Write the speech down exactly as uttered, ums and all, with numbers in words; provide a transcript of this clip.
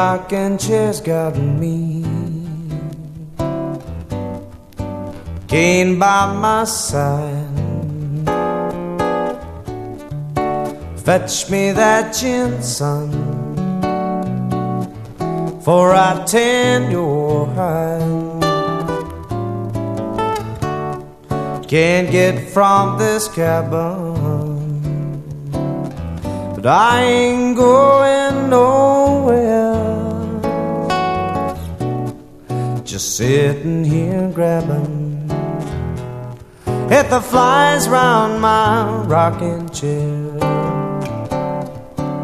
rocking chair's got me, cane by my side. Fetch me that gin, son, for I tan your hide. Can't get from this cabin, but I ain't going nowhere. Just sitting here grabbing at the flies round my rocking chair.